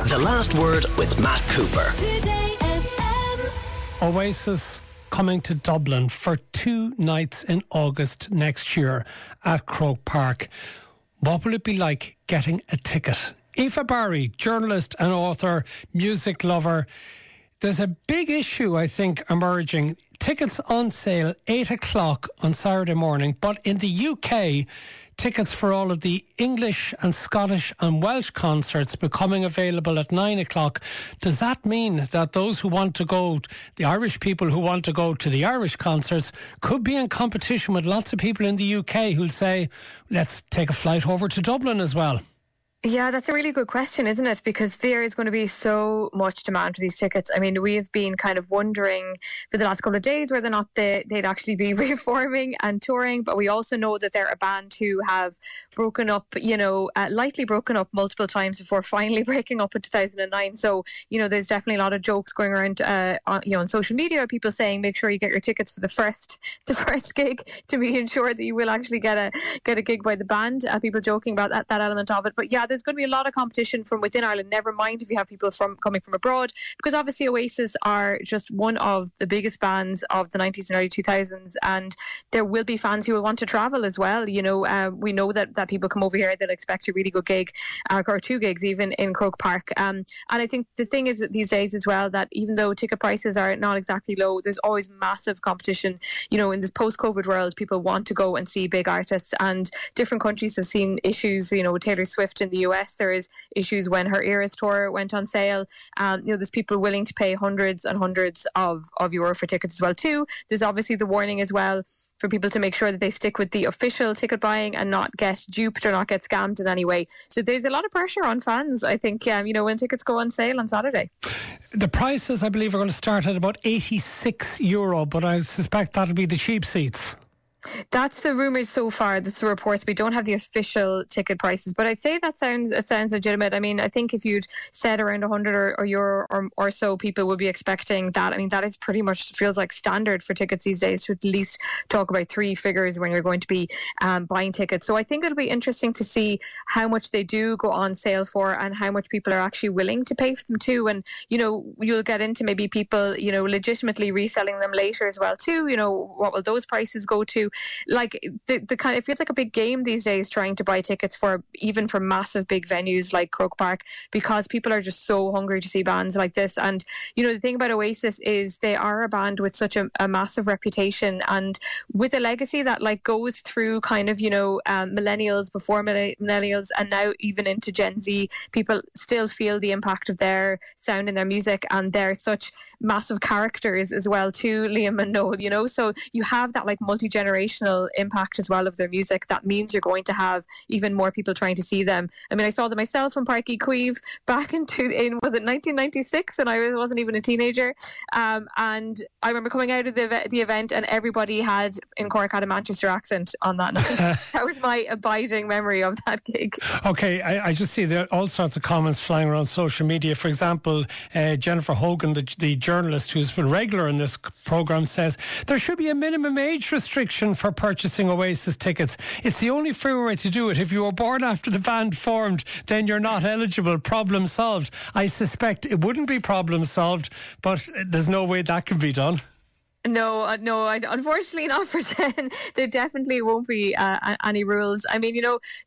The Last Word with Matt Cooper. Today FM. Oasis coming to Dublin for 2 nights in August next year at Croke Park. What will it be like getting a ticket? Aoife Barry, journalist and author, music lover. There's a big issue, I think, emerging. Tickets on sale 8 o'clock on Saturday morning, but in the UK, tickets for all of the English and Scottish and Welsh concerts becoming available at 9 o'clock. Does that mean that those who want to go, the Irish people who want to go to the Irish concerts, could be in competition with lots of people in the UK who'll say, let's take a flight over to Dublin as well? Yeah, that's a really good question, isn't it? Because there is going to be so much demand for these tickets. I mean, we have been kind of wondering for the last couple of days whether or not they'd actually be reforming and touring. But we also know that they're a band who have broken up, lightly broken up multiple times before finally breaking up in 2009. So, there's definitely a lot of jokes going around, on social media. People saying, make sure you get your tickets for the first gig to be ensured that you will actually get a gig by the band. People joking about that element of it. But yeah, there's going to be a lot of competition from within Ireland, never mind if you have people coming from abroad, because obviously Oasis are just one of the biggest bands of the 90s and early 2000s, and there will be fans who will want to travel as well. We know that people come over here, they'll expect a really good gig, or 2 gigs even in Croke Park. And I think the thing is that these days as well, that even though ticket prices are not exactly low, there's always massive competition. In this post-COVID world, people want to go and see big artists, and different countries have seen issues, with Taylor Swift in the US, there is issues when her Eras tour went on sale. There's people willing to pay hundreds and hundreds of euro for tickets as well too. There's obviously the warning as well for people to make sure that they stick with the official ticket buying and not get duped or not get scammed in any way. So there's a lot of pressure on fans, I think, when tickets go on sale on Saturday. The prices, I believe, are going to start at about €86, but I suspect that'll be the cheap seats. That's the rumours so far. That's the reports. We don't have the official ticket prices, but I'd say it sounds legitimate. I mean, I think if you'd said around 100 or euro or so, people would be expecting that. I mean, that is pretty much feels like standard for tickets these days, to at least talk about 3 figures when you're going to be buying tickets. So I think it'll be interesting to see how much they do go on sale for and how much people are actually willing to pay for them too. And, you'll get into maybe people, legitimately reselling them later as well too. What will those prices go to? Like the kind, it feels like a big game these days trying to buy tickets for massive big venues like Croke Park, because people are just so hungry to see bands like this. And the thing about Oasis is they are a band with such a massive reputation and with a legacy that goes through kind of millennials, before millennials, and now even into Gen Z. People still feel the impact of their sound and their music, and they're such massive characters as well too, Liam and Noel. So you have that multi-generational impact as well of their music. That means you're going to have even more people trying to see them. I mean, I saw them myself in Páirc Uí Chaoimh back in was it 1996, and I wasn't even a teenager. And I remember coming out of the event, and everybody in Cork had a Manchester accent on that night. That was my abiding memory of that gig. Okay, I just see there are all sorts of comments flying around social media. For example, Jennifer Hogan, the journalist who's been regular in this programme, says there should be a minimum age restriction for purchasing Oasis tickets. It's the only fair way to do it. If you were born after the band formed, then you're not eligible. Problem solved. I suspect it wouldn't be problem solved, but there's no way that can be done. No, unfortunately not for 10. There definitely won't be any rules. I mean,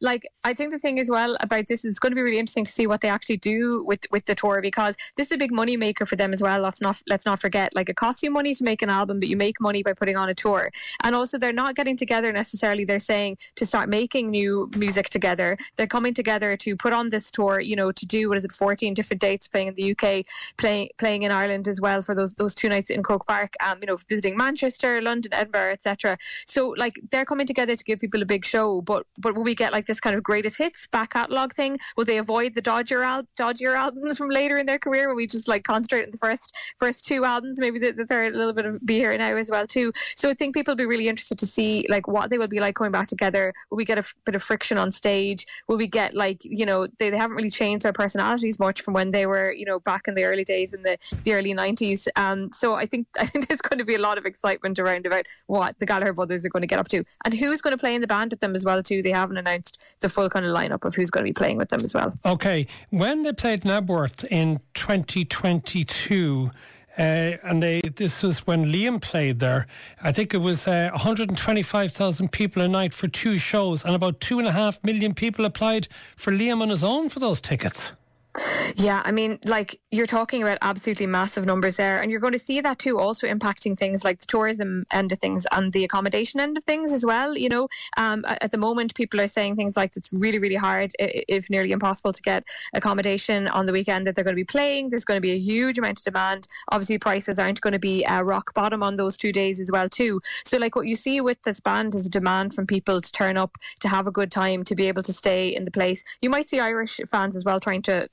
I think the thing as well about this is it's going to be really interesting to see what they actually do with the tour, because this is a big money maker for them as well. Let's not forget, it costs you money to make an album, but you make money by putting on a tour. And also they're not getting together necessarily, they're saying, to start making new music together. They're coming together to put on this tour, to do, 14 different dates, playing in the UK, playing in Ireland as well for those 2 nights in Croke Park, visiting Manchester, London, Edinburgh, etc. So they're coming together to give people a big show, but will we get this kind of greatest hits back catalogue thing? Will they avoid the dodgier albums from later in their career? Will we just concentrate on the first 2 albums, maybe the third a little bit of Be Here Now as well too? So I think people will be really interested to see what they will be like coming back together. Will we get a bit of friction on stage? Will we get they haven't really changed their personalities much from when they were back in the early days in the early 90s. So I think there's going to be be a lot of excitement around about what the Gallagher brothers are going to get up to and who's going to play in the band with them as well too. They haven't announced the full kind of lineup of who's going to be playing with them as well. Okay, when they played Knebworth in 2022, this was when Liam played there. I think it was 125,000 people a night for 2 shows, and about 2.5 million people applied for Liam on his own for those tickets. Yeah, I mean, like, you're talking about absolutely massive numbers there, and you're going to see that too also impacting things like the tourism end of things and the accommodation end of things as well. You know, at the moment people are saying things like it's really, really hard, if nearly impossible, to get accommodation on the weekend that they're going to be playing. There's going to be a huge amount of demand. Obviously prices aren't going to be rock bottom on those 2 days as well too. So like what you see with this band is a demand from people to turn up, to have a good time, to be able to stay in the place. You might see Irish fans as well trying to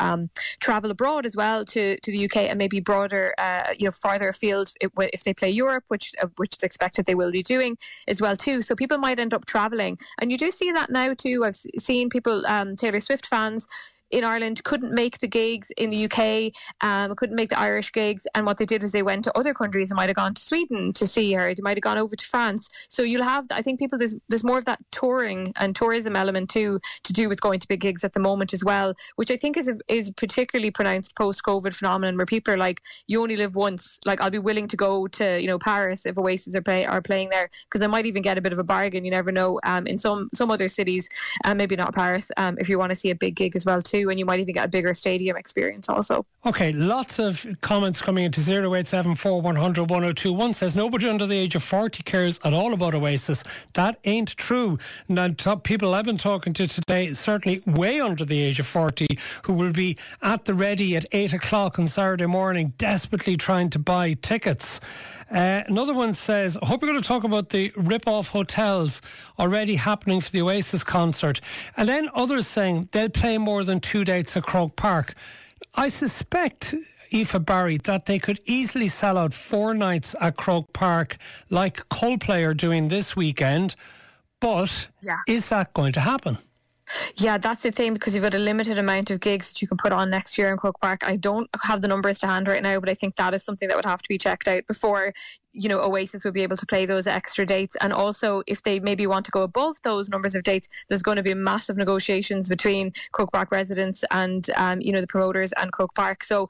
travel abroad as well to the UK and maybe broader, farther afield if they play Europe, which is expected they will be doing as well too. So people might end up travelling, and you do see that now too. I've seen people, Taylor Swift fans in Ireland couldn't make the gigs in the UK, couldn't make the Irish gigs, and what they did was they went to other countries. They might have gone to Sweden to see her, they might have gone over to France. So you'll have, I think people, there's more of that touring and tourism element too, to do with going to big gigs at the moment as well, which I think is particularly pronounced post-COVID phenomenon, where people are like, you only live once. Like, I'll be willing to go to Paris if Oasis are playing there, because I might even get a bit of a bargain. You never know. In some other cities, maybe not Paris, if you want to see a big gig as well too, and you might even get a bigger stadium experience also. Okay, lots of comments coming into 0874 100 1021. One says nobody under the age of 40 cares at all about Oasis. That ain't true. Now, people I've been talking to today, certainly way under the age of 40, who will be at the ready at 8 o'clock on Saturday morning, desperately trying to buy tickets. Another one says, I hope you're going to talk about the rip-off hotels already happening for the Oasis concert. And then others saying they'll play more than 2 dates at Croke Park. I suspect, Aoife Barry, that they could easily sell out 4 nights at Croke Park like Coldplay are doing this weekend. But is that going to happen? Yeah, that's the thing, because you've got a limited amount of gigs that you can put on next year in Croke Park. I don't have the numbers to hand right now, but I think that is something that would have to be checked out before Oasis would be able to play those extra dates. And also, if they maybe want to go above those numbers of dates, there's going to be massive negotiations between Croke Park residents and the promoters and Croke Park. So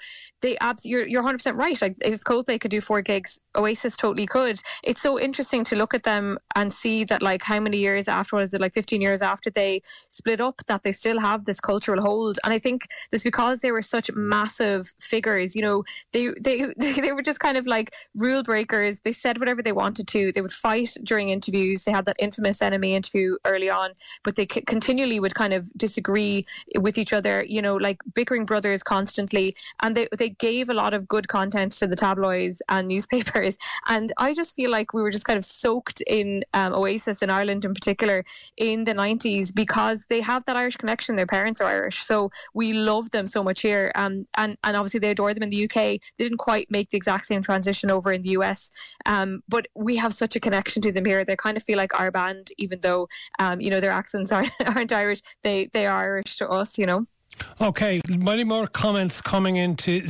you're 100% right. Like, if Coldplay could do 4 gigs, Oasis totally could. It's so interesting to look at them and see that, like, how many years afterwards, like 15 years after they split up, that they still have this cultural hold. And I think this because they were such massive figures. They were just kind of like rule breakers. They said whatever they wanted to. They would fight during interviews. They had that infamous Enemy interview early on, but they continually would kind of disagree with each other, like bickering brothers constantly. And they gave a lot of good content to the tabloids and newspapers. And I just feel like we were just kind of soaked in Oasis in Ireland in particular in the 90s, because they have that Irish connection. Their parents are Irish, so we love them so much here. And obviously they adore them in the UK. They didn't quite make the exact same transition over in the US. But we have such a connection to them here. They kind of feel like our band, even though their accents aren't Irish. They are Irish to us. Okay, many more comments coming into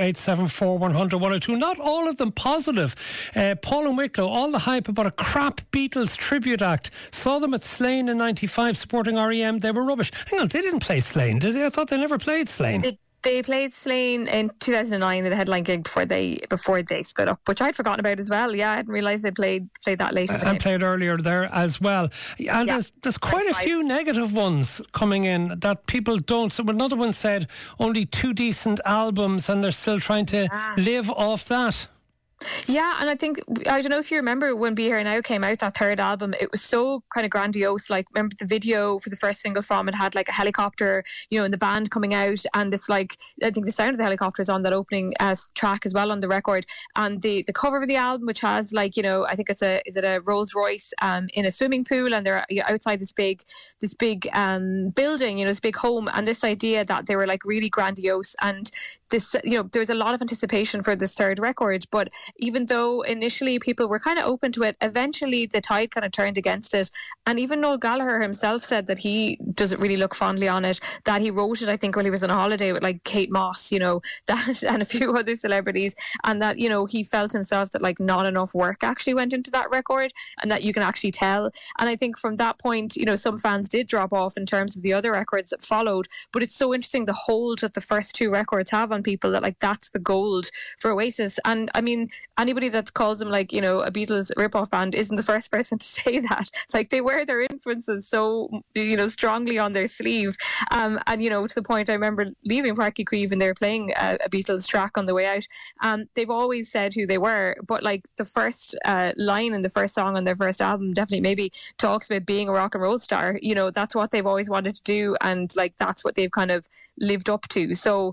0874 100 102. Not all of them positive. Paul and Wicklow, all the hype about a crap Beatles tribute act. Saw them at Slane in 95 supporting REM. They were rubbish. Hang on, they didn't play Slane, did they? I thought they never played Slane. They played Slane in 2009 at a headline gig before they split up, which I'd forgotten about as well. Yeah, I hadn't realised they played that late. And played earlier there as well. And there's quite a few negative ones coming in that people don't. So another one said only 2 decent albums, and they're still trying to live off that. Yeah, and I don't know if you remember when Be Here Now came out, that third album, it was so kind of grandiose. Like, remember the video for the first single from it had like a helicopter, and the band coming out, and it's like, I think the sound of the helicopter is on that opening track as well on the record. And the cover of the album, which has like, I think is it a Rolls Royce in a swimming pool, and they're outside this big building, this big home, and this idea that they were like really grandiose. And this, there was a lot of anticipation for this third record, but even though initially people were kind of open to it, eventually the tide kind of turned against it. And even Noel Gallagher himself said that he doesn't really look fondly on it, that he wrote it, I think, when he was on a holiday with like Kate Moss, that and a few other celebrities, and that, he felt himself that like not enough work actually went into that record, and that you can actually tell. And I think from that point, some fans did drop off in terms of the other records that followed. But it's so interesting the hold that the first two records have on people, that like that's the gold for Oasis. And I mean, anybody that calls them like, a Beatles rip-off band isn't the first person to say that. Like, they wear their influences so, strongly on their sleeve. And, to the point, I remember leaving Páirc Uí Chaoimh and they were playing a Beatles track on the way out. They've always said who they were, but like the first line in the first song on their first album definitely maybe talks about being a rock and roll star. That's what they've always wanted to do, and like that's what they've kind of lived up to. So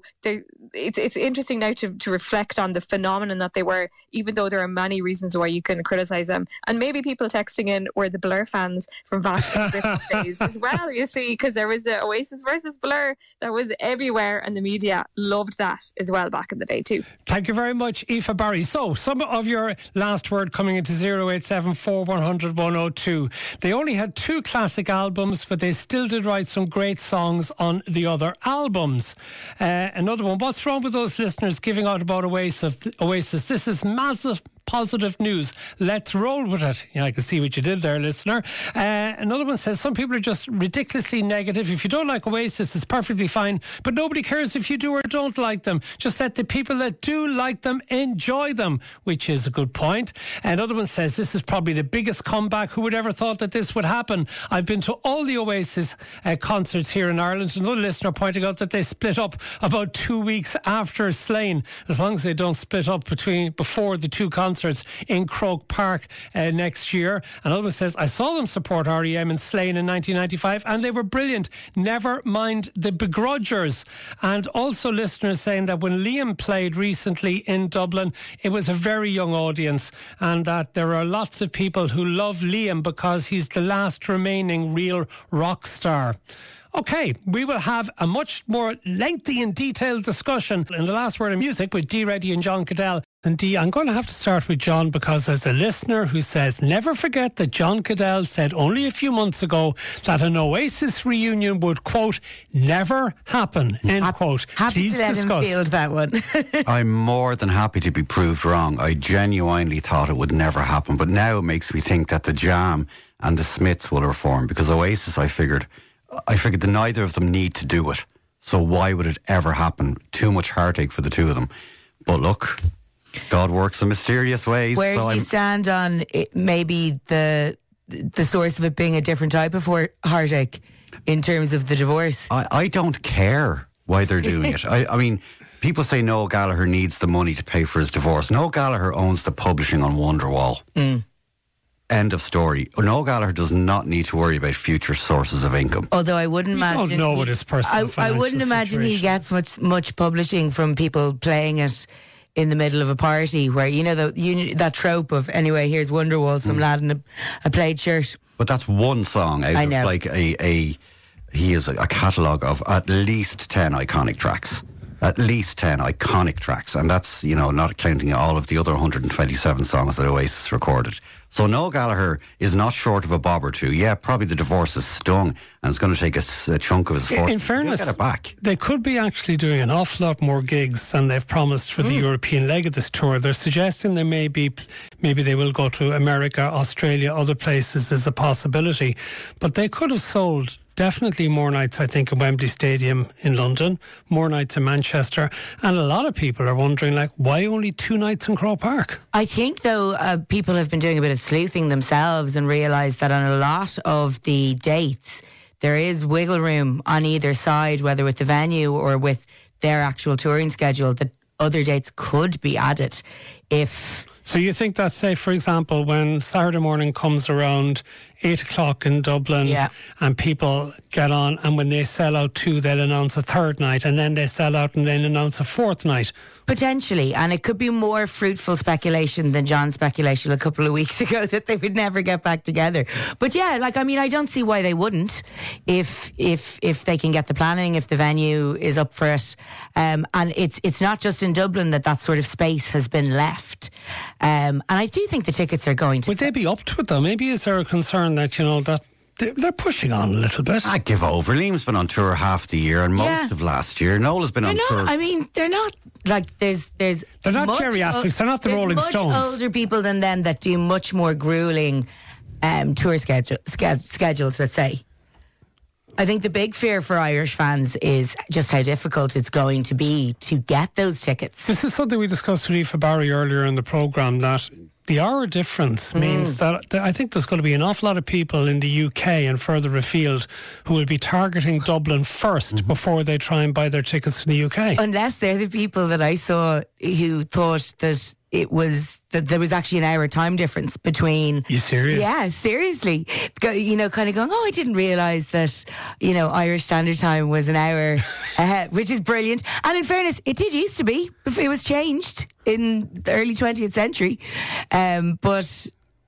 it's interesting now to reflect on the phenomenon that they were, even though there are many reasons why you can criticise them. And maybe people texting in were the Blur fans from back in the days as well, you see, because there was a Oasis versus Blur that was everywhere, and the media loved that as well back in the day too. Thank you very much, Aoife Barry. So, some of your last word coming into 0874 100 102. They only had 2 classic albums, but they still did write some great songs on the other albums. Another one, what's wrong with those listeners giving out about Oasis? This is massive positive news. Let's roll with it. Yeah, I can see what you did there, listener. Another one says, some people are just ridiculously negative. If you don't like Oasis, it's perfectly fine, but nobody cares if you do or don't like them. Just let the people that do like them enjoy them, which is a good point. Another one says, this is probably the biggest comeback. Who would ever thought that this would happen? I've been to all the Oasis concerts here in Ireland. Another listener pointing out that they split up about 2 weeks after Slane, as long as they don't split up before the 2 concerts in Croke Park next year. Another one says, I saw them support R.E.M. in Slane in 1995 and they were brilliant. Never mind the begrudgers. And also listeners saying that when Liam played recently in Dublin, it was a very young audience, and that there are lots of people who love Liam because he's the last remaining real rock star. OK, we will have a much more lengthy and detailed discussion in the last word of music with Dee Reddy and John Caddell. And Dee, I'm going to have to start with John, because there's a listener who says, never forget that John Caddell said only a few months ago that an Oasis reunion would, quote, never happen, end quote. Happy Please to let discuss. him field that one. I'm more than happy to be proved wrong. I genuinely thought it would never happen, but now it makes me think that the Jam and the Smiths will reform, because Oasis, I figured that neither of them need to do it. So why would it ever happen? Too much heartache for the two of them. But look, God works in mysterious ways. Where do you stand on it, maybe the source of it being a different type of heartache in terms of the divorce? I don't care why they're doing it. I mean, people say Noel Gallagher needs the money to pay for his divorce. Noel Gallagher owns the publishing on Wonderwall. End of story. Noel Gallagher does not need to worry about future sources of income. Although I wouldn't imagine... don't know what his personal I wouldn't imagine he gets much publishing from people playing it in the middle of a party where, that trope of, anyway, here's Wonderwall, some lad in a plaid shirt. But that's one song out of like he is a catalogue of at least 10 iconic tracks. At least 10 iconic tracks. And that's, not counting all of the other 127 songs that Oasis recorded. So Noel Gallagher is not short of a bob or two. Yeah, probably the divorce is stung and it's going to take a chunk of his fortune. In fairness, get it back. They could be actually doing an awful lot more gigs than they've promised for the European leg of this tour. They're suggesting maybe they will go to America, Australia, other places as a possibility. But they could have sold definitely more nights, I think, at Wembley Stadium in London, more nights in Manchester, and a lot of people are wondering, why only 2 nights in Croke Park? I think, though, people have been doing a bit of sleuthing themselves and realised that on a lot of the dates, there is wiggle room on either side, whether with the venue or with their actual touring schedule, that other dates could be added if... So you think that, say, for example, when Saturday morning comes around 8 o'clock in Dublin, and people get on, and when they sell out 2, they'll announce a third night, and then they sell out and then announce a fourth night. Potentially, and it could be more fruitful speculation than John's speculation a couple of weeks ago that they would never get back together. But yeah, I don't see why they wouldn't if they can get the planning, if the venue is up for it. And it's not just in Dublin that sort of space has been left. And I do think the tickets are going to... Would they be up to it though? Maybe is there a concern that, that they're pushing on a little bit? I give over. Liam's been on tour half the year and most of last year. Noel has been on tour. I mean, they're not like they're not geriatrics. They're not the Rolling Stones. Much older people than them that do much more grueling tour schedules. Let's say. I think the big fear for Irish fans is just how difficult it's going to be to get those tickets. This is something we discussed with Aoife Barry earlier in the programme, that the hour difference means that I think there's going to be an awful lot of people in the UK and further afield who will be targeting Dublin first before they try and buy their tickets to the UK. Unless they're the people that I saw who thought that that there was actually an hour time difference between... You serious? Yeah, seriously. Kind of going, I didn't realise that, Irish Standard Time was an hour ahead, which is brilliant. And in fairness, it did used to be. It was changed in the early 20th century. But,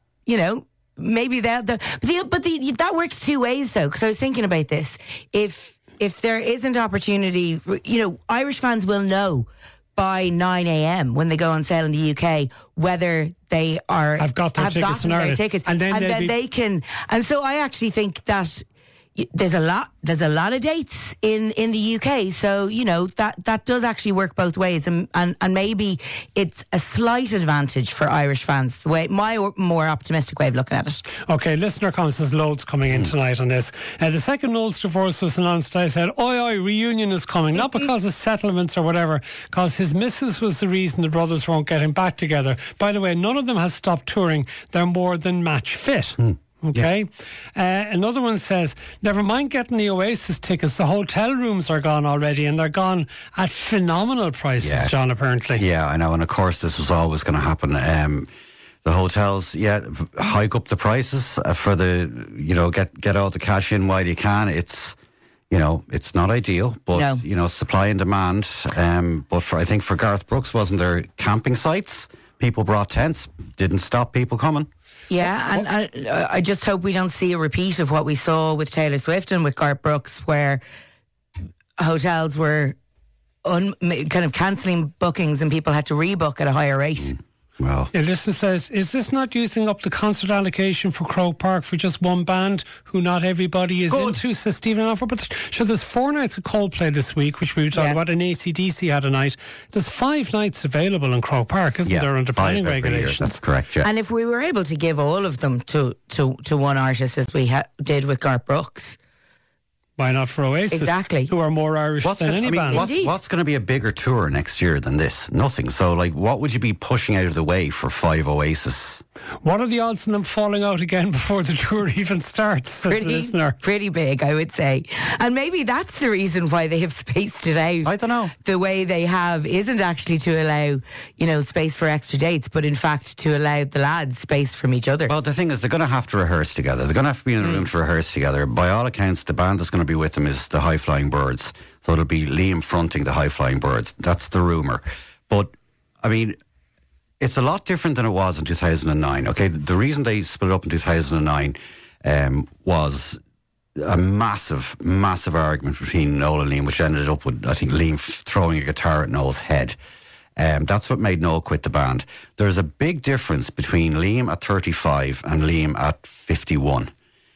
maybe that works two ways, though, because I was thinking about this. If there isn't opportunity, Irish fans will know by 9 a.m. when they go on sale in the UK whether they have gotten their tickets, and then they can. And so I actually think that there's a lot of dates in the UK, so that does actually work both ways, and maybe it's a slight advantage for Irish fans, the way my more optimistic way of looking at it. Okay, listener comments, there's loads coming in tonight on this. The second Noel's divorce was announced. I said, oi, reunion is coming, not because of settlements or whatever, because his missus was the reason the brothers won't getting back together. By the way, none of them has stopped touring. They're more than match fit. Okay. Yeah. Another one says, never mind getting the Oasis tickets, the hotel rooms are gone already, and they're gone at phenomenal prices, John, apparently. Yeah, I know, and of course this was always going to happen. The hotels, hike up the prices for get all the cash in while you can. It's it's not ideal, but supply and demand. But I think for Garth Brooks, wasn't there camping sites? People brought tents, didn't stop people coming. Yeah, and I just hope we don't see a repeat of what we saw with Taylor Swift and with Garth Brooks, where hotels were kind of cancelling bookings and people had to rebook at a higher rate. Well, a listener says, is this not using up the concert allocation for Croke Park for just one band who not everybody is into, says Stephen Offer? But there's 4 nights of Coldplay this week, which we were talking about, and AC/DC had a night. There's 5 nights available in Croke Park, isn't there, under planning regulations? That's correct, yeah. And if we were able to give all of them to one artist, as we did with Garth Brooks, why not for Oasis? Exactly. Who are more Irish than any band. What's going to be a bigger tour next year than this? Nothing. So, what would you be pushing out of the way for 5 Oasis? What are the odds of them falling out again before the tour even starts? Pretty big, I would say. And maybe that's the reason why they have spaced it out. I don't know. The way they have isn't actually to allow, space for extra dates, but in fact to allow the lads space from each other. Well, the thing is, they're going to have to rehearse together. They're going to have to be in a room to rehearse together. By all accounts, the band that's going to be with them is the High Flying Birds. So it'll be Liam fronting the High Flying Birds. That's the rumour. But, I mean, it's a lot different than it was in 2009. Okay, the reason they split up in 2009 was a massive, massive argument between Noel and Liam, which ended up with, I think, Liam throwing a guitar at Noel's head. That's what made Noel quit the band. There's a big difference between Liam at 35 and Liam at 51.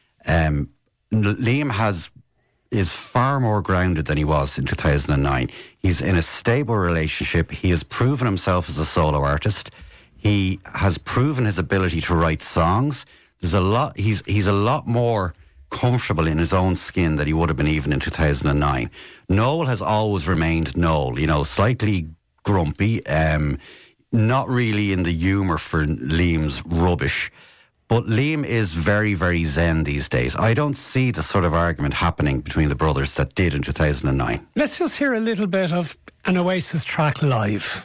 Liam is far more grounded than he was in 2009. He's in a stable relationship. He has proven himself as a solo artist. He has proven his ability to write songs. He's a lot more comfortable in his own skin than he would have been even in 2009. Noel has always remained Noel, slightly grumpy, not really in the humour for Liam's rubbish. But Liam is very, very zen these days. I don't see the sort of argument happening between the brothers that did in 2009. Let's just hear a little bit of an Oasis track live.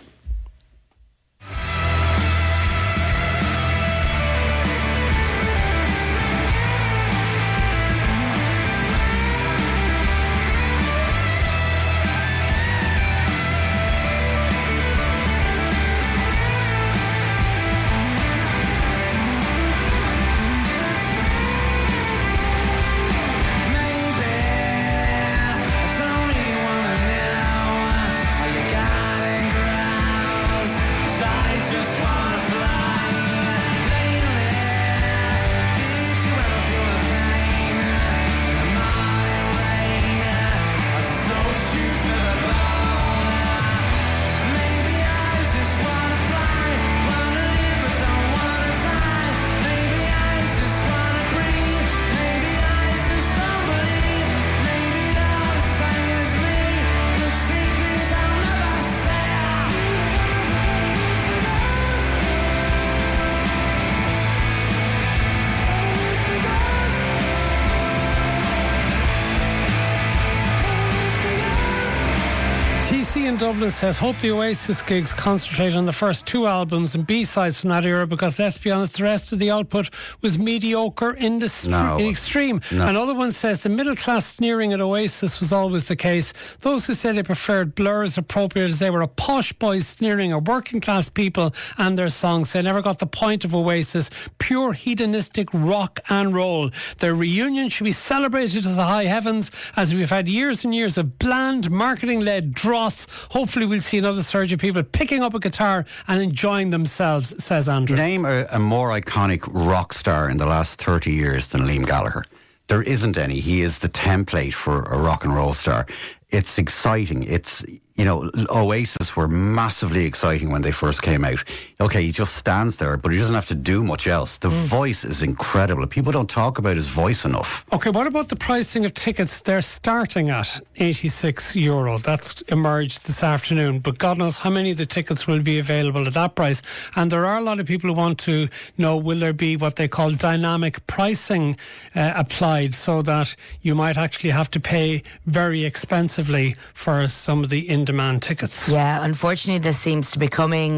TC in Dublin says, hope the Oasis gigs concentrate on the first two albums and B-sides from that era, because let's be honest, the rest of the output was mediocre in the extreme. No. Another one says, the middle class sneering at Oasis was always the case. Those who say they preferred Blur as appropriate as they were a posh boys sneering at working class people and their songs. They never got the point of Oasis. Pure hedonistic rock and roll. Their reunion should be celebrated to the high heavens, as we've had years and years of bland marketing-led dross. Hopefully we'll see another surge of people picking up a guitar and enjoying themselves, says Andrew. Name a more iconic rock star in the last 30 years than Liam Gallagher. There isn't any. He is the template for a rock and roll star. It's exciting. It's, you know, Oasis were massively exciting when they first came out. Okay, he just stands there, but he doesn't have to do much else. The voice is incredible. People don't talk about his voice enough. Okay, what about the pricing of tickets? They're starting at €86. That's emerged this afternoon, but God knows how many of the tickets will be available at that price. And there are a lot of people who want to know, will there be what they call dynamic pricing applied, so that you might actually have to pay very expensively for some of the in-demand tickets. Yeah, unfortunately this seems to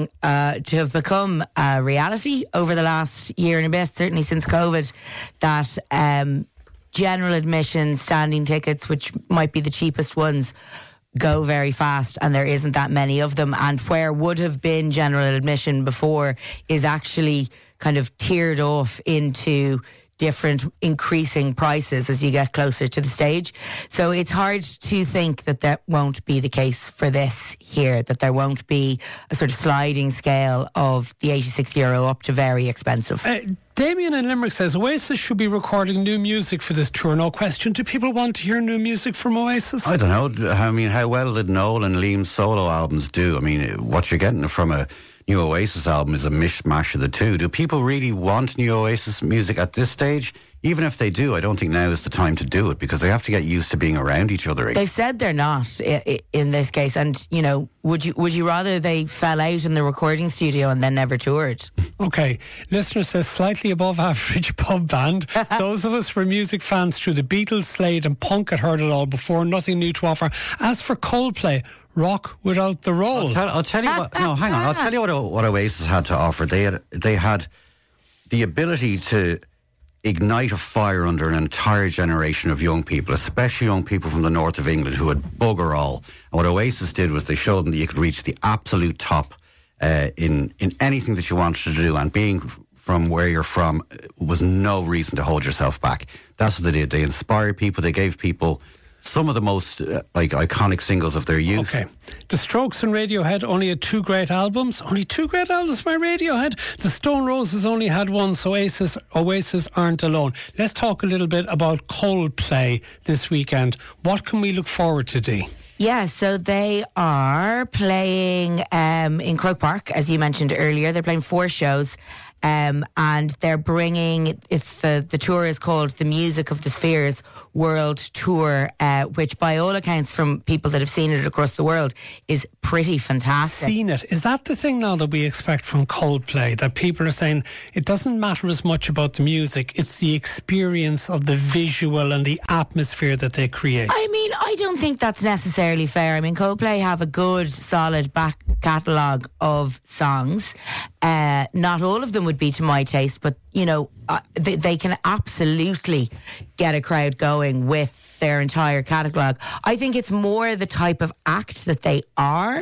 have become a reality over the last year and a bit, certainly since COVID, that general admission standing tickets, which might be the cheapest ones, go very fast, and there isn't that many of them. And where would have been general admission before is actually kind of tiered off into different increasing prices as you get closer to the stage. So it's hard to think that that won't be the case for this here, that there won't be a sort of sliding scale of the €86 up to very expensive. Damien in Limerick says, Oasis should be recording new music for this tour, no question. Do people want to hear new music from Oasis? I don't know. I mean, how well did Noel and Liam's solo albums do? I mean, what you're getting from a new Oasis album is a mishmash of the two. Do people really want new Oasis music at this stage? Even if they do, I don't think now is the time to do it, because they have to get used to being around each other again. They've said they're not in this case, and you know, would you rather they fell out in the recording studio and then never toured? Okay, listener says slightly above average pub band. Those of us who were music fans through the Beatles, Slade and punk had heard it all before. Nothing new to offer. As for Coldplay, rock without the roll. I'll tell you what. No, hang on. I'll tell you what Oasis had to offer. They had the ability to ignite a fire under an entire generation of young people, especially young people from the north of England who had bugger all. And what Oasis did was they showed them that you could reach the absolute top in anything that you wanted to do, and being from where you're from was no reason to hold yourself back. That's what they did. They inspired people. They gave people some of the most iconic singles of their youth. Okay. The Strokes and Radiohead only had two great albums. Only two great albums by Radiohead. The Stone Roses only had one, so Oasis aren't alone. Let's talk a little bit about Coldplay this weekend. What can we look forward to, Dee? Yeah, so they are playing in Croke Park, as you mentioned earlier. They're playing 4 shows. And they're bringing, the tour is called the Music of the Spheres World Tour, which by all accounts from people that have seen it across the world is pretty fantastic. Seen it. Is that the thing now that we expect from Coldplay, that people are saying it doesn't matter as much about the music, it's the experience of the visual and the atmosphere that they create? I mean, I don't think that's necessarily fair. I mean, Coldplay have a good solid back catalogue of songs. Not all of them would be to my taste, but you know, they can absolutely get a crowd going with their entire catalogue. I think it's more the type of act that they are.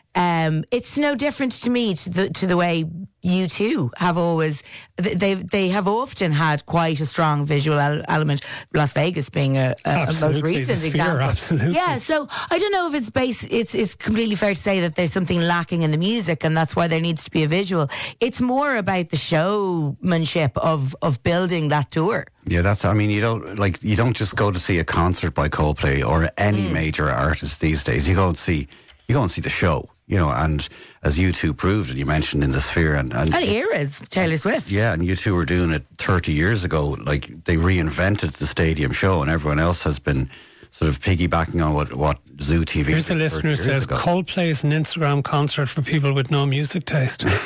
It's no different to me to the way U2 have always, they have often had quite a strong visual element, Las Vegas being a most recent example. Absolutely. Yeah, so I don't know if it's completely fair to say that there's something lacking in the music and that's why there needs to be a visual. It's more about the showmanship of building that tour. Yeah, you don't just go to see a concert by Coldplay or any major artist these days. You go and see the show. You know, and as U2 proved, and you mentioned in the Sphere, and eras, Taylor Swift. Yeah, and U2 were doing it 30 years ago. Like, they reinvented the stadium show, and everyone else has been sort of piggybacking on what Zoo TV. Here's a listener who says Coldplay is an Instagram concert for people with no music taste. No,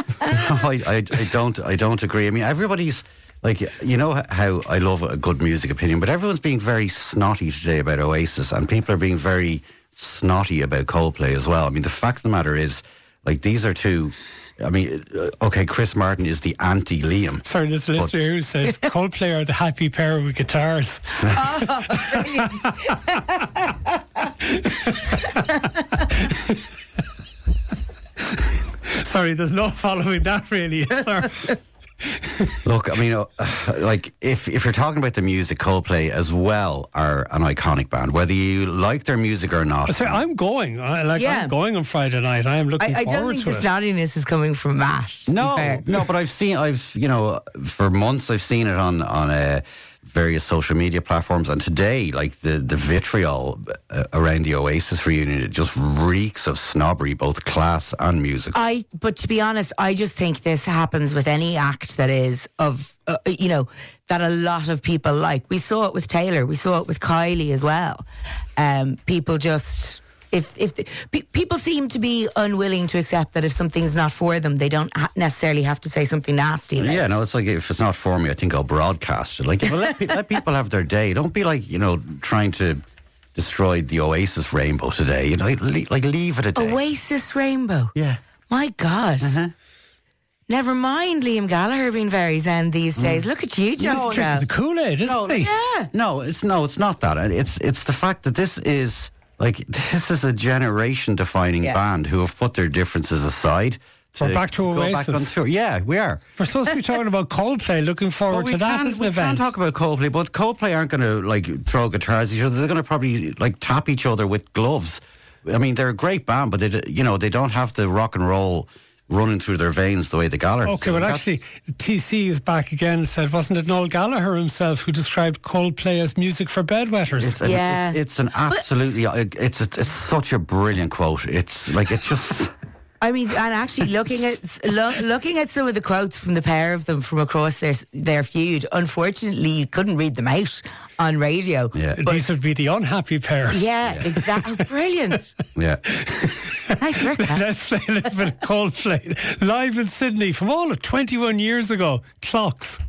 I don't agree. I mean, everybody's like, you know how I love a good music opinion, but everyone's being very snotty today about Oasis, and people are being very snotty about Coldplay as well. I mean, the fact of the matter is, like, these are two. I mean, okay, Chris Martin is the anti-Liam. Sorry, there's a listener who says Coldplay are the happy pair with guitars. Oh, brilliant. Sorry, there's no following that really, is there? Look, I mean, like, if you're talking about the music, Coldplay as well are an iconic band, whether you like their music or not. So I'm going. I'm going on Friday night. I am looking forward to it. I don't think the snottiness is coming from Matt. No, but for months I've seen it on various social media platforms, and today, like, the vitriol around the Oasis reunion, it just reeks of snobbery, both class and music. But to be honest, I just think this happens with any act that is of, that a lot of people like. We saw it with Taylor, we saw it with Kylie as well. People just... People seem to be unwilling to accept that if something's not for them, they don't necessarily have to say something nasty. Yeah, no, it's like, if it's not for me, I think I'll broadcast it. Like, let people have their day. Don't be like, trying to destroy the Oasis rainbow today. Leave it a day. Oasis rainbow? Yeah. My God. Never mind Liam Gallagher being very zen these days. Look at you, just the Kool-Aid, isn't he? Yeah. No, it's not that. It's the fact that this is a generation-defining band who have put their differences aside. We're back to Oasis. Go back on tour. Yeah, we are. We're supposed to be talking about Coldplay. Looking forward to that as an event. We can't talk about Coldplay, but Coldplay aren't going to throw guitars at each other. They're going to probably tap each other with gloves. I mean, they're a great band, but they don't have the rock and roll running through their veins the way the Gallagher. Okay, but actually, TC is back again and said, wasn't it Noel Gallagher himself who described Coldplay as music for bedwetters? It's an absolutely, it's such a brilliant quote. It's like, it just... I mean, and actually looking at some of the quotes from the pair of them from across their feud, unfortunately you couldn't read them out on radio. Yeah. These would be the unhappy pair. Yeah. Exactly. Brilliant. Yeah. Nice work, man. Let's play a little bit of Coldplay live in Sydney from all of 21 years ago. Clocks.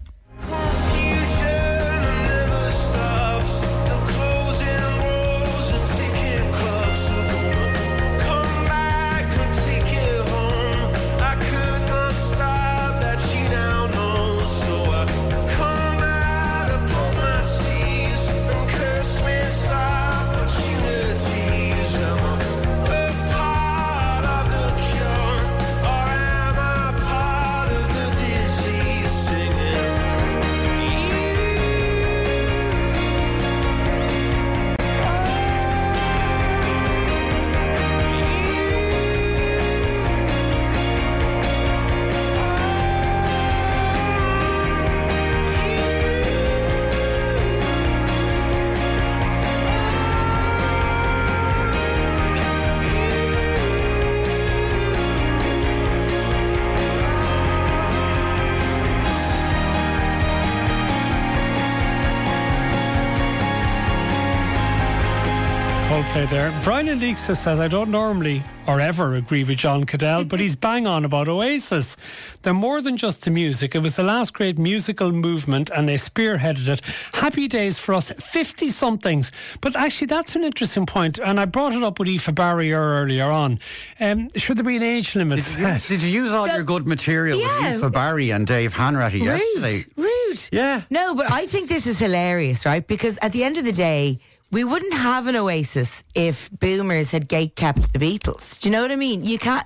There. Brian Leaksa says, I don't normally or ever agree with John Cadell, but he's bang on about Oasis. They're more than just the music. It was the last great musical movement and they spearheaded it. Happy days for us 50-somethings. But actually, that's an interesting point, and I brought it up with Aoife Barry earlier on. Should there be an age limit? Did you use all your good material with Aoife Barry and Dave Hanratty yesterday? Rude. Yeah. No, but I think this is hilarious, right? Because at the end of the day, we wouldn't have an Oasis if boomers had gatekept the Beatles. Do you know what I mean? You can't,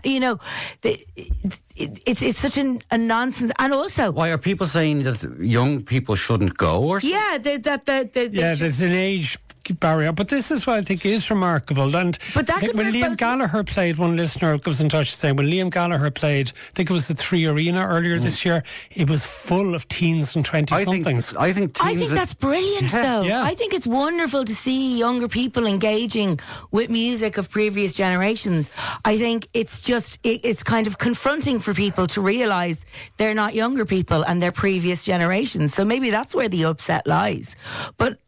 it's such a nonsense. And also, why are people saying that young people shouldn't go? Or something? Yeah, there's an age barrier, but this is what I think is remarkable. And but that when Liam Gallagher played, one listener was in touch saying when Liam Gallagher played, I think it was the 3 Arena earlier this year, it was full of teens and 20-somethings. I think that's brilliant, though. Yeah. I think it's wonderful to see younger people engaging with music of previous generations. I think it's just it's kind of confronting for people to realise they're not younger people and they're previous generations. So maybe that's where the upset lies. But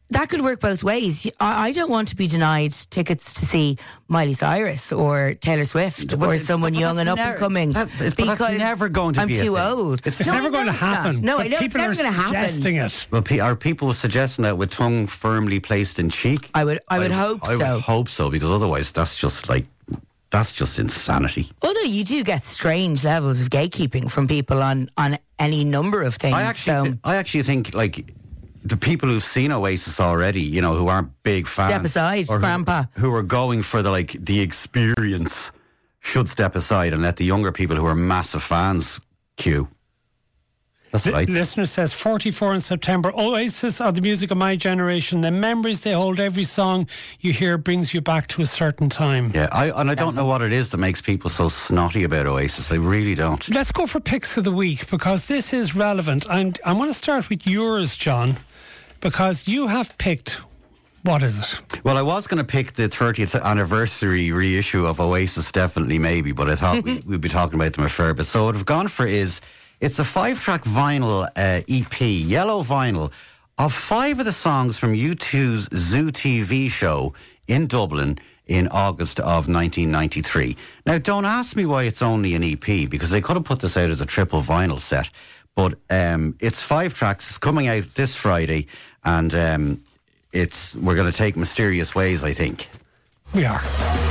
that could work both ways. I don't want to be denied tickets to see Miley Cyrus or Taylor Swift or someone young and up and coming. Because that's never going to be I'm too old. It's never going to happen. No, I know it's never going to happen. Suggesting it. Well, are people suggesting that with tongue firmly placed in cheek? I would hope so. I would hope so, because otherwise that's just insanity. Although you do get strange levels of gatekeeping from people on any number of things. I actually think, like, the people who've seen Oasis already, you know, who aren't big fans, step aside, or Grandpa, who are going for the experience, should step aside and let the younger people who are massive fans queue. That's right. Listener says 44 in September. Oasis are the music of my generation. The memories they hold, every song you hear brings you back to a certain time. Yeah, I don't know what it is that makes people so snotty about Oasis. I really don't. Let's go for picks of the week, because this is relevant. And I want to start with yours, John, because you have picked. What is it? Well, I was going to pick the 30th anniversary reissue of Oasis, Definitely Maybe, but I thought we'd be talking about them a fair bit. So what I've gone for it's a 5-track vinyl EP, yellow vinyl, of 5 of the songs from U2's Zoo TV show in Dublin in August of 1993. Now, don't ask me why it's only an EP, because they could have put this out as a triple vinyl set. But it's 5 tracks. It's coming out this Friday, and we're going to take Mysterious Ways, I think. We are.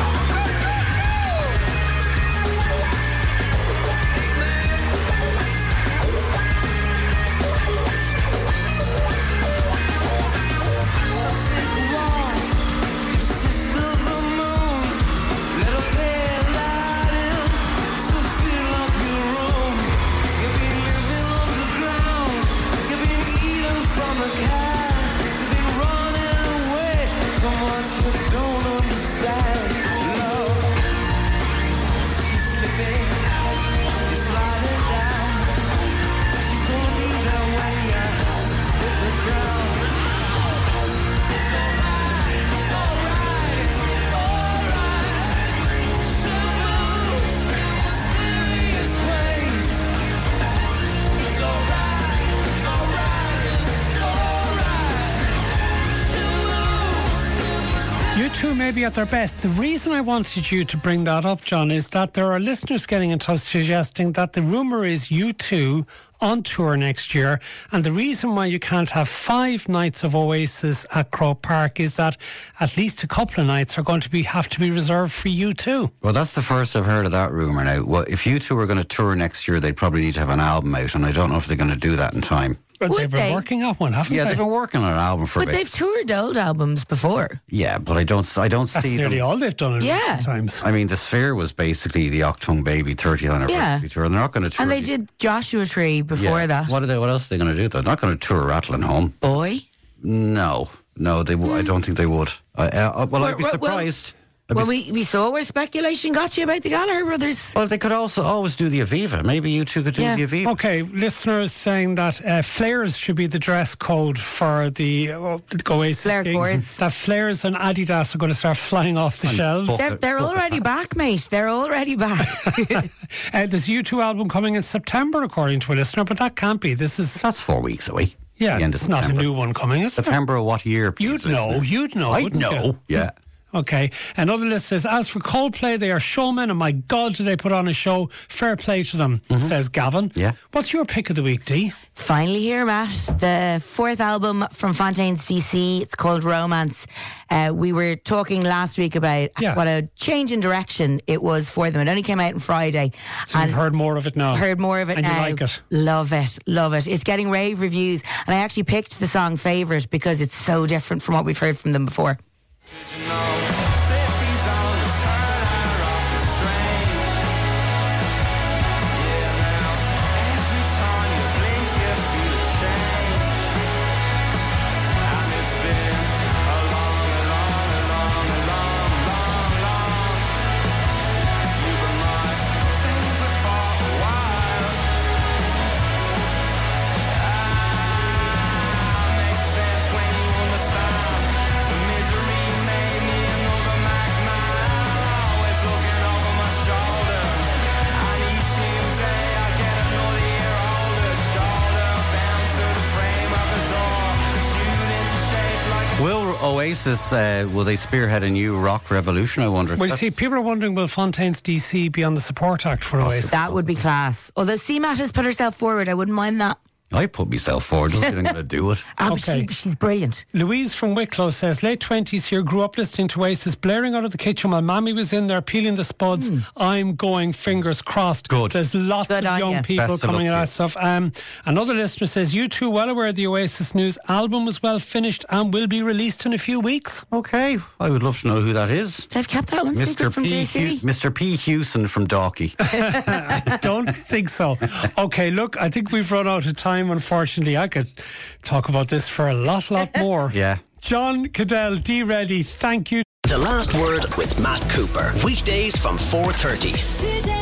U2 may be at their best. The reason I wanted you to bring that up, John, is that there are listeners getting in touch suggesting that the rumour is U2 on tour next year, and the reason why you can't have 5 nights of Oasis at Croke Park is that at least a couple of nights are going to have to be reserved for U2. Well, that's the first I've heard of that rumour now. Well, if U2 were going to tour next year, they'd probably need to have an album out, and I don't know if they're going to do that in time. But they've been working on one, haven't they? Yeah, they've been working on an album for a bit. But they've toured old albums before. Yeah, but I don't see them. That's nearly all they've done in recent times. I mean, the Sphere was basically the Achtung Baby 30th anniversary tour, and they're not going to tour. And they did Joshua Tree before that. What else are they going to do? They're not going to tour Rattling Home. Boy? No, they. I don't think they would. I'd be surprised. Well, we saw where speculation got you about the Gallagher brothers. Well, they could also always do the Aviva. Maybe you two could do the Aviva. Okay, listeners saying that flares should be the dress code for the Oasis flare cords. That flares and Adidas are going to start flying off the shelves. They're already back, mate. They're already back. There's a U2 album coming in September, according to a listener, but that can't be. That's 4 weeks away. Yeah, it's not a new one coming, is it? September of what year? You'd know. I'd know. Yeah. Okay. Another list says, as for Coldplay, they are showmen, and my God, do they put on a show. Fair play to them, says Gavin. Yeah. What's your pick of the week, Dee? It's finally here, Matt. The 4th album from Fontaines DC. It's called Romance. We were talking last week about what a change in direction it was for them. It only came out on Friday. So you've heard more of it now. Heard more of it and now. You like it? Love it. Love it. It's getting rave reviews. And I actually picked the song Favourite because it's so different from what we've heard from them before. Oasis, will they spearhead a new rock revolution, I wonder? Well, you see, people are wondering, will Fontaine's DC be on the support act for Oasis? That would be class. Although CMAT has put herself forward, I wouldn't mind that. I put myself forward. Doesn't mean I'm going to do it. Okay. She's brilliant. Louise from Wicklow says, late 20s here, grew up listening to Oasis, blaring out of the kitchen while Mammy was in there peeling the spuds. I'm going, fingers crossed. Good. There's lots of young people coming at that stuff. Another listener says, you two well aware of the Oasis news. Album was well finished and will be released in a few weeks. Okay. I would love to know who that is. They've kept that one secret from JC. Mr. P. Hewson from Dalkey. I don't think so. Okay, look, I think we've run out of time, unfortunately. I could talk about this for a lot more. Yeah. John Cadell, D-Ready, thank you. The Last Word with Matt Cooper. Weekdays from 4:30. Today